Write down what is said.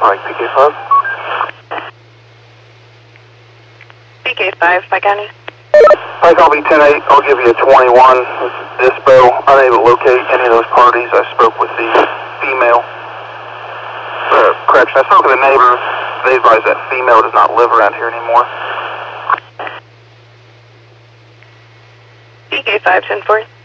Mike, PK5. PK5, Mike County. Mike, I'll be 10-8. I'll give you a 21 with Dispo. Unable to locate any of those parties. I spoke with the female. Correction, I spoke with the neighbor. They advised that female does not live around here anymore. PK5, 10-4.